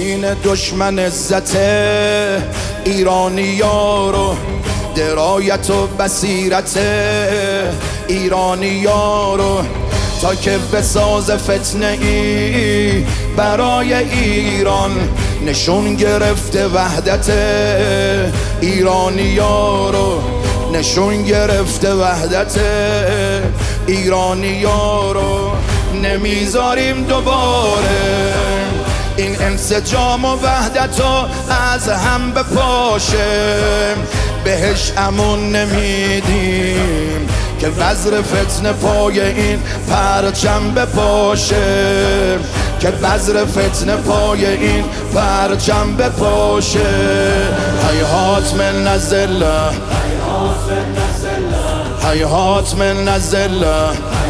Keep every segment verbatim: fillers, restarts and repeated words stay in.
گزین دشمن عزت ایرانیا رو، درایت و بصیرت ایرانیا رو، تا که بساز فتنه ای برای ایران. نشون گرفته وحدت ایرانیا رو، نشون گرفته وحدت ایرانیا رو. نمیذاریم دوباره این انسجام و وحدت رو از هم بپاشه، بهش امون نمیدیم که بذر فتنه پای این پرچم بپاشه، که بذر فتنه پای این پرچم بپاشه. هیهات من الذله، هیهات من الذله،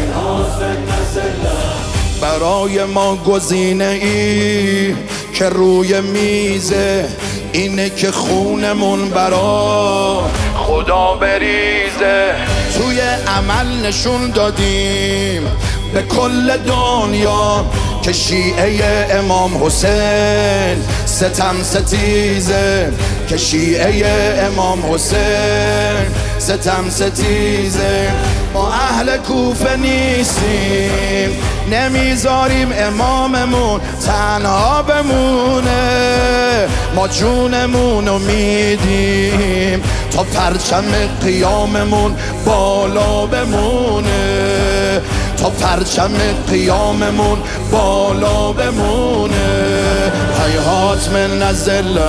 برای ما گزینه ای که روی میزه، اینه که خونمون برا خدا بریزه. توی عمل نشون دادیم به کل دنیا که شیعه امام حسین ستم ستیزه، که شیعه امام حسین ستم ستیزه. ما اهل کوفه نیستیم، نمیذاریم اماممون تنها بمونه، ما جونمونو میدیم تا پرچم قیاممون بالا بمونه، تا پرچم قیاممون بالا بمونه. هیهات من الذله،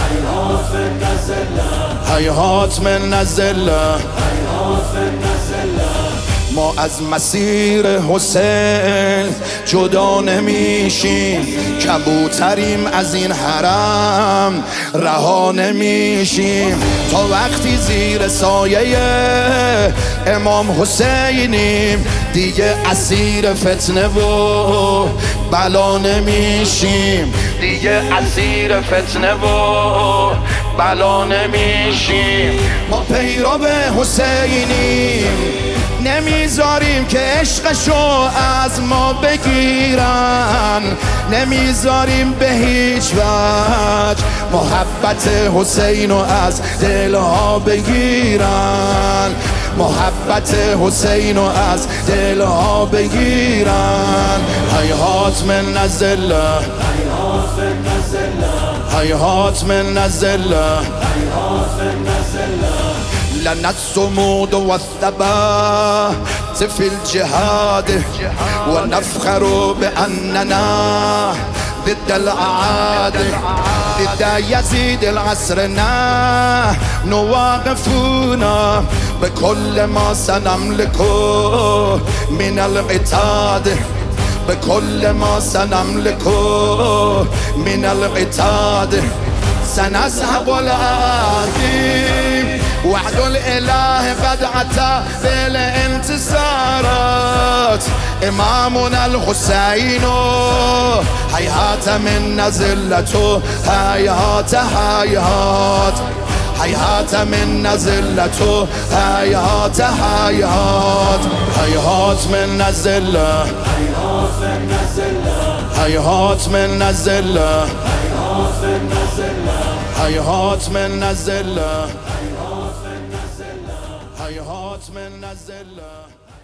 هیهات من الذله. ما از مسیر حسین جدا نمیشیم، کبوتریم از این حرم رها نمیشیم، تا وقتی زیر سایه امام حسینیم دیگه اسیر فتنه و بلا نمیشیم، دیگه اسیر فتنه و بلا نمیشیم. ما پیرو حسینیم، نمیذاریم که عشقشو از ما بگیرن، نمیذاریم به هیچ وجه محبت حسینو از دلها بگیرن، محبت حسینو از دلها بگیرن. هیهات من الذله، هیهات من الذله، لنا الصمود والثبات في الجهاد، ونفخر بأننا ضد الأعادي، ضد يزيد العسرنا نواقفونا بكل ما سنملكه من العتاد، بكل ما سنملكه من العتاد. سنذهب العهد وعد الإله قد أتى بالانتصارات، إمامنا الحسين هيهات من نزلته، هيهات هيهات هيهات من نزلته، هيهات هيهات هيهات من نزله، هيهات من نزله، هيهات من نزله، هيهات من نزله.